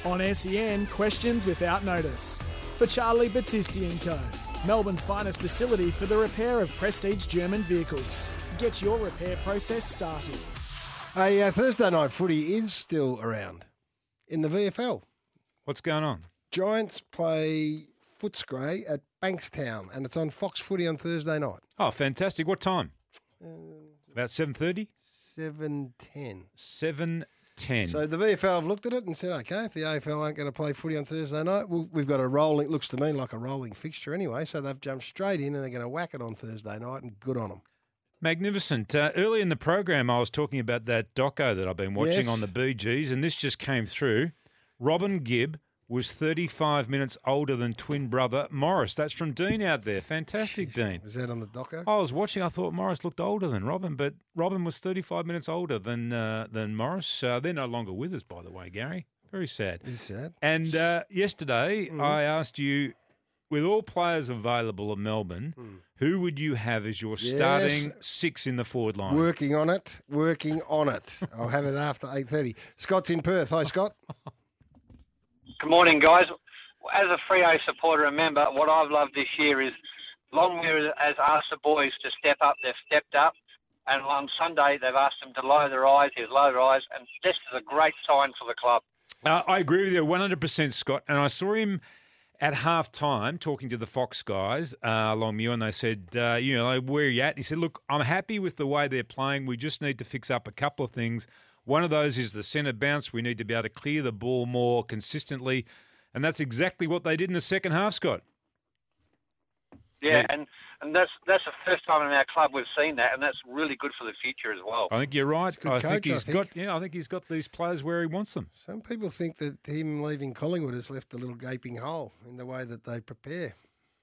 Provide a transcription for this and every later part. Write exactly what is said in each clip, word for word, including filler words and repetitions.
On S E N, questions without notice. For Charlie Battisti and Co. Melbourne's finest facility for the repair of prestige German vehicles. Get your repair process started. A uh, Thursday night footy is still around in the V F L. What's going on? Giants play Footscray at Bankstown, and it's on Fox Footy on Thursday night. Oh, fantastic. What time? Uh, About seven thirty? seven ten. seven ten. So the V F L have looked at it and said, okay, if the A F L aren't going to play footy on Thursday night, we'll, we've got a rolling, looks to me like a rolling fixture anyway, so they've jumped straight in and they're going to whack it on Thursday night, and good on them. Magnificent. Uh, early in the program, I was talking about that doco that I've been watching Yes. on the Bee Gees, and this just came through. Robin Gibb was thirty-five minutes older than twin brother Morris. That's from Dean out there. Fantastic, Jeez, Dean. Was that on the doco? I was watching. I thought Morris looked older than Robin, but Robin was thirty-five minutes older than uh, than Morris. Uh, they're no longer with us, by the way, Gary. Very sad. Is sad. And uh, yesterday, Mm. I asked you, with all players available at Melbourne, Mm. who would you have as your Yes. starting six in the forward line? Working on it, working on it. I'll have it after eight thirty. Scott's in Perth. Hi, Scott. Good morning, guys. As a Freo supporter and member, what I've loved this year is Longmire has asked the boys to step up. They've stepped up. And on Sunday, they've asked them to lower their eyes. He's lowered their eyes. And this is a great sign for the club. Uh, I agree with you one hundred percent, Scott. And I saw him at half time talking to the Fox guys uh, along Mew, and they said, uh, you know, where are you at? And he said, look, I'm happy with the way they're playing. We just need to fix up a couple of things. One of those is the centre bounce. We need to be able to clear the ball more consistently. And that's exactly what they did in the second half, Scott. Yeah, Yeah. and, and that's that's the first time in our club we've seen that, and that's really good for the future as well. I think you're right. He's a good I coach, think I he's think. got yeah, I think he's got these players where he wants them. Some people think that him leaving Collingwood has left a little gaping hole in the way that they prepare.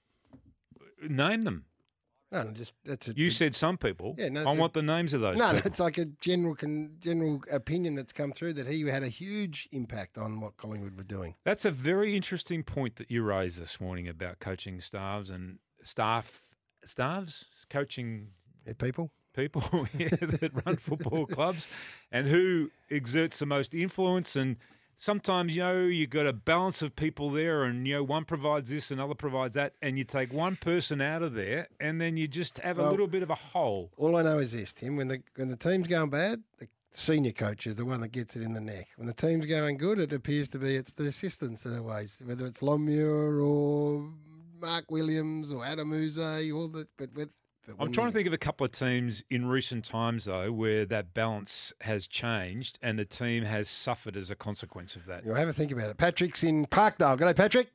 Name them. No, no, just that's a. You said some people. Yeah, no, I it's want a- the names of those No, no, people. it's like a general con, general opinion that's come through that he had a huge impact on what Collingwood were doing. That's a very interesting point that you raised this morning about coaching staffs and staff staffs, coaching Yeah, people. people yeah, that run football clubs, and who exerts the most influence. And sometimes, you know, you've got a balance of people there, and, you know, one provides this, another provides that, and you take one person out of there, and then you just have a Well- little bit of a hole. All I know is this, Tim. When the when the team's going bad, the senior coach is the one that gets it in the neck. When the team's going good, it appears to be it's the assistants in a way, whether it's Longmuir or Mark Williams or Adam Uze, all the but with. But I'm when trying you- to think of a couple of teams in recent times, though, where that balance has changed and the team has suffered as a consequence of that. You'll have a think about it. Patrick's in Parkdale. G'day, Patrick.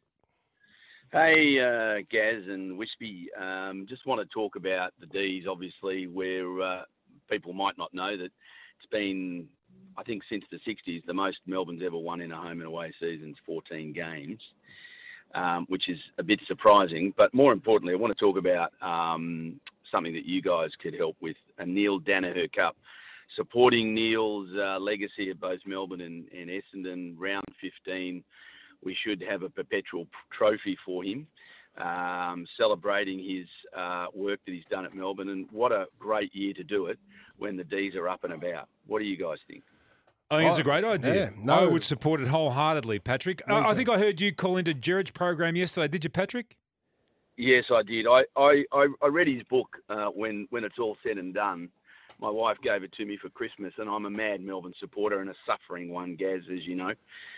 Hey, uh, Gaz and Wispy. Um, just want to talk about the D's, obviously, where uh, people might not know that it's been, I think, since the sixties, the most Melbourne's ever won in a home and away season's fourteen games, um, which is a bit surprising. But more importantly, I want to talk about um, something that you guys could help with, a Neil Danaher Cup. Supporting Neil's uh, legacy at both Melbourne and, and Essendon, round fifteen, we should have a perpetual trophy for him, um, celebrating his uh, work that he's done at Melbourne. And what a great year to do it when the D's are up and about. What do you guys think? I think it's Oh, a great idea. yeah, no. I would support it wholeheartedly, Patrick. Me I, I too. think I heard you call into Jared's program yesterday. Did you, Patrick? Yes, I did. I, I, I I read his book uh, when, when it's all said and done. My wife gave it to me for Christmas, and I'm a mad Melbourne supporter and a suffering one, Gaz, as you know.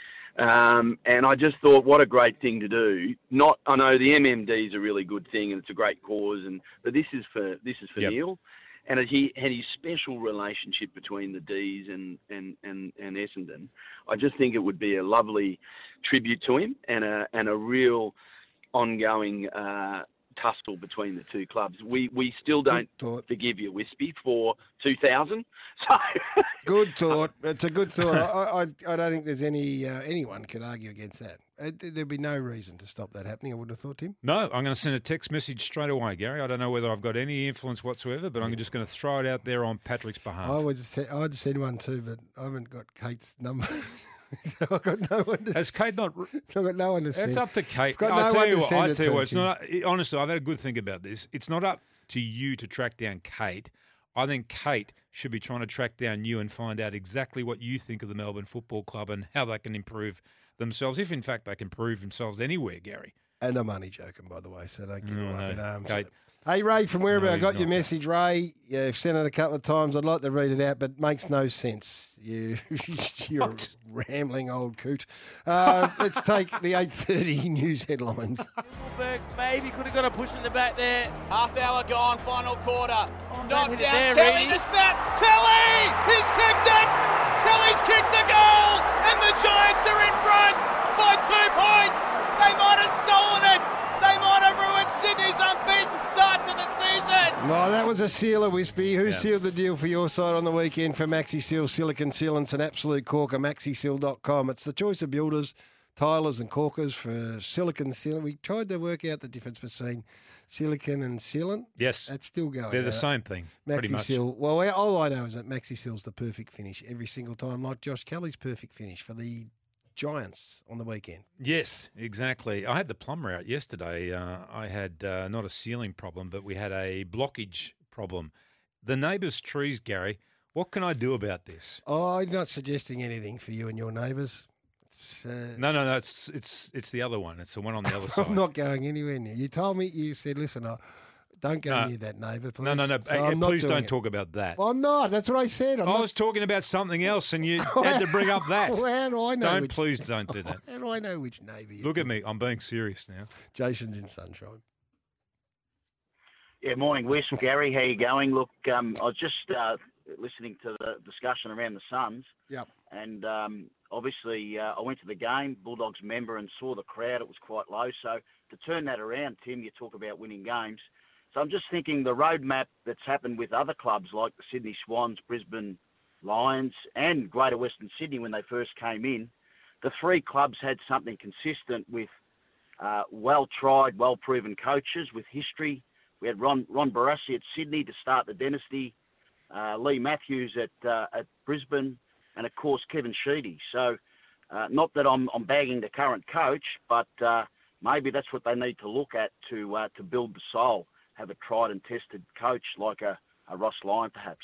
Um, and I just thought, what a great thing to do. Not, I know the M M D is a really good thing, and it's a great cause, and but this is for this is for Yep. Neil, and he had his special relationship between the D's and and, and, and Essendon. I just think it would be a lovely tribute to him and a and a real ongoing uh, tussle between the two clubs. We we still don't Good thought. forgive you, Wispy, for two thousand. So Good thought. It's a good thought. I, I, I don't think there's any uh, anyone could argue against that. Uh, There'd be no reason to stop that happening. I would have thought, Tim. No, I'm going to send a text message straight away, Gary. I don't know whether I've got any influence whatsoever, but I'm just going to throw it out there on Patrick's behalf. I would say, I'd send one too, but I haven't got Kate's number. So I've got no one to Has Kate not? I've got no one to send. It's up to Kate. I've got I'll no tell one you to what. send I'll it tell you to, what. It's Tim. not. Honestly, I've had a good think about this. It's not up to you to track down Kate. I think Kate should be trying to track down you and find out exactly what you think of the Melbourne Football Club and how they can improve themselves, if in fact they can prove themselves anywhere, Gary. And I'm only joking, by the way, so don't get No, all up no, in arms. Kate. Hey, Ray from Whereabout, No, I he's got not your that. message, Ray. Yeah, I've sent it a couple of times. I'd like to read it out, but it makes no sense. You, you're What? a rambling old coot. Uh, let's take the eight thirty news headlines. Hilberg maybe could have got a push in the back there. Half hour gone, final quarter. don't Knocked hit it down. there, Kelly Reedy. the snap. Kelly! He's kicked it! Kelly's kicked the goal! And the Giants are in front by two points! They might have stolen it! They might have ruined Sydney's unbeaten start to the season! No, that was a sealer, Wispy. Who Yeah. sealed the deal for your side on the weekend for Maxi Seal Silicon Sealants, an absolute corker, maxi seal dot com. It's the choice of builders, tilers and corkers for silicon sealant. We tried to work out the difference between silicon and sealant. Yes, That's still going. they're the uh, same thing, pretty Maxi much. Seal. Well, I- all I know is that Maxi Seal's the perfect finish every single time, like Josh Kelly's perfect finish for the Giants on the weekend. Yes, exactly. I had the plumber out yesterday. Uh, I had uh, not a ceiling problem, but we had a blockage problem. The neighbours' trees, Gary, what can I do about this? Oh, I'm not suggesting anything for you and your neighbours. It's, uh, No, no, no. It's it's it's the other one. It's the one on the other side. I'm not going anywhere near. You told me, you said, listen, I, don't go No. near that neighbour, please. no, no, no. So Hey, I'm not please doing don't it. talk about that. I'm not. That's what I said. I'm I not. was talking about something else, and you had to bring up that. Well, how do I know Don't which, please don't do that. How do I know which neighbour you Look at me. I'm being serious now. Jason's in Sunshine. Yeah, morning, Wisp. Gary, how you going? Look, um, I was just uh, listening to the discussion around the Suns, Yep. and um, obviously uh, I went to the game, Bulldogs member, and saw the crowd. It was quite low. So to turn that around, Tim, you talk about winning games. So I'm just thinking the roadmap that's happened with other clubs like the Sydney Swans, Brisbane Lions, and Greater Western Sydney when they first came in, the three clubs had something consistent with uh, well-tried, well-proven coaches with history. We had Ron, Ron Barassi at Sydney to start the dynasty, uh, Lee Matthews at uh, at Brisbane, and of course Kevin Sheedy. So, uh, not that I'm, I'm bagging the current coach, but uh, maybe that's what they need to look at to uh, to build the soul. Have a tried and tested coach like a, a Ross Lyon, perhaps.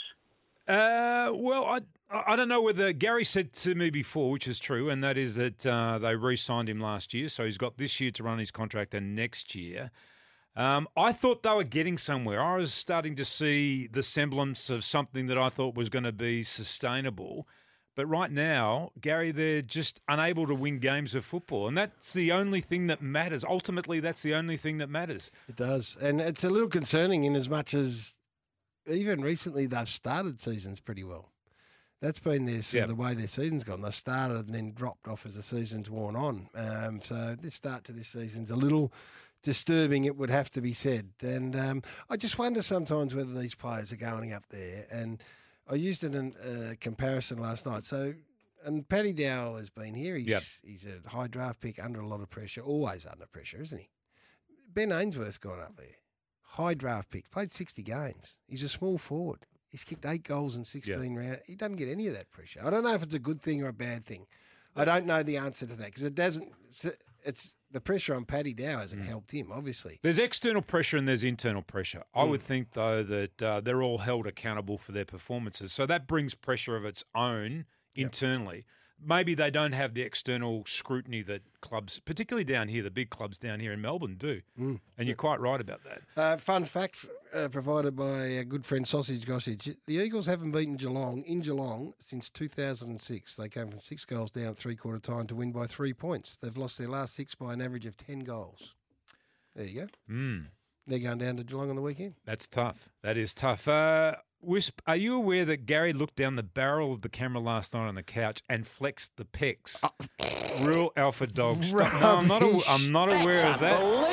Uh, well, I I don't know whether Gary said to me before, which is true, and that is that uh, they re-signed him last year, so he's got this year to run his contract and next year. Um, I thought they were getting somewhere. I was starting to see the semblance of something that I thought was going to be sustainable. But right now, Gary, they're just unable to win games of football. And that's the only thing that matters. Ultimately, that's the only thing that matters. It does. And it's a little concerning in as much as even recently they've started seasons pretty well. That's been their, sort of Yep. the way their season's gone. They started and then dropped off as the season's worn on. Um, so this start to this season's a little disturbing, it would have to be said. And um, I just wonder sometimes whether these players are going up there. And I used it in a comparison last night. So, and Paddy Dow has been here. He's, Yep. he's a high draft pick under a lot of pressure, always under pressure, isn't he? Ben Ainsworth's gone up there. High draft pick, played sixty games. He's a small forward. He's kicked eight goals in sixteen rounds. He doesn't get any of that pressure. I don't know if it's a good thing or a bad thing. I don't know the answer to that because it doesn't. It's, it's the pressure on Paddy Dow hasn't helped him, obviously. There's external pressure and there's internal pressure. I would think, though, that uh, they're all held accountable for their performances. So that brings pressure of its own internally. Maybe they don't have the external scrutiny that clubs, particularly down here, the big clubs down here in Melbourne, do. And you're quite right about that. Uh, fun fact uh, provided by a good friend Sausage Gossage. The Eagles haven't beaten Geelong in Geelong since two thousand six. They came from six goals down at three-quarter time to win by three points. They've lost their last six by an average of ten goals. There you go. Mm, They're going down to Geelong on the weekend. that's tough. That is tough. Uh, Wisp, are you aware that Gary looked down the barrel of the camera last night on the couch and flexed the pecs? Real alpha dog stuff. No, I'm not, a, I'm not aware of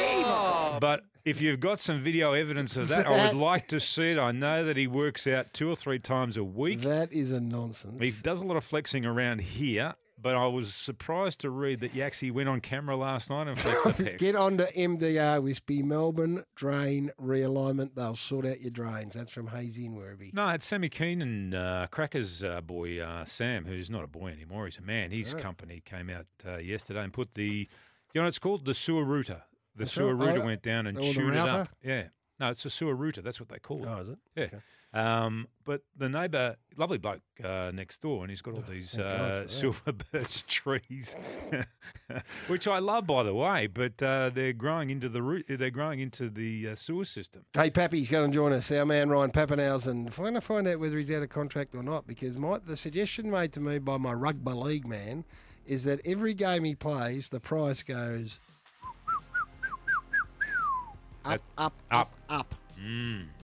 that. But if you've got some video evidence of that, I would like to see it. I know that he works out two or three times a week. That is a nonsense. He does a lot of flexing around here, but I was surprised to read that he actually went on camera last night and flexed the pecs. Get on to M D R, Wispy, Melbourne Drain Realignment. They'll sort out your drains. That's from Hazy and Werribee. No, it's Sammy Keenan, uh, Cracker's uh, boy, uh, Sam, who's not a boy anymore. He's a man. His Right. company came out uh, yesterday and put the, you know what it's called? The sewer router. The That's sewer right. router Oh, went down and or the chewed it router? up. Yeah. No, it's a sewer router. That's what they call it. Oh, is it? Yeah. Okay. Um, but the neighbour, lovely bloke uh, next door, and he's got all these thank God uh, for that. silver birch trees, which I love, by the way. But uh, they're growing into the root. They're growing into the uh, sewer system. Hey, Pappy's going to join us, our man Ryan Pappenhausen. I want to find out whether he's out of contract or not, because my, the suggestion made to me by my rugby league man is that every game he plays, the price goes up, up, up, up. Mm.